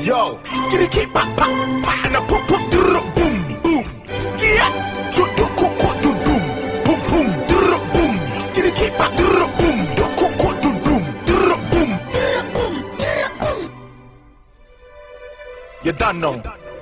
Yo, skitty keep pop pop pop and a boom boom boom boom. Skia, do do cook doom doom boom boom boom. Skitty keep pop boom do cook doom doom boom. You done know.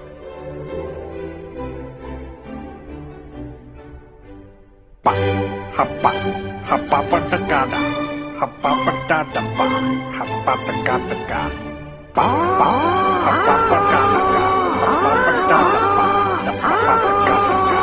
Hapa patakada, hapa patada pa, hapa takataka, pa hapa patakada, hapa patada pa, hapa takataka.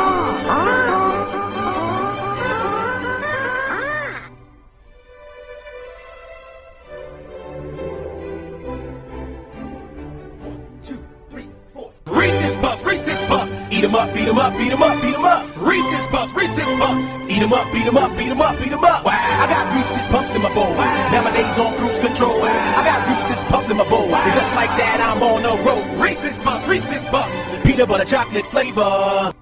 Reese's Puffs, eat 'em up, beat 'em up, beat 'em up, beat 'em up. Reese's Puffs, eat 'em up, beat 'em up, beat 'em up, beat 'em up. Wow. I got Reese's Puffs in my bowl. Wow. Now my day's on cruise control. Wow. I got Reese's Puffs in my bowl. Wow. And just like that, I'm on the road. Reese's Puffs, peanut butter chocolate flavor.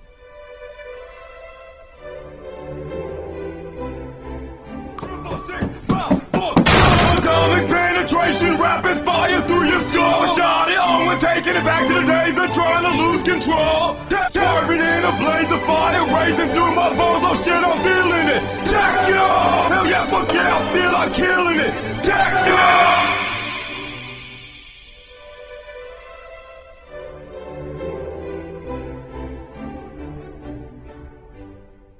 Atomic penetration, rapid fire through your skull. Shot it on, we're taking it back to the days of trying to lose control. Swerving in a blaze of fire, racing through my bones. Oh shit, I'm feeling it. Jack, yo! Hell yeah, fuck yeah, I feel like killing it. Jack, yo!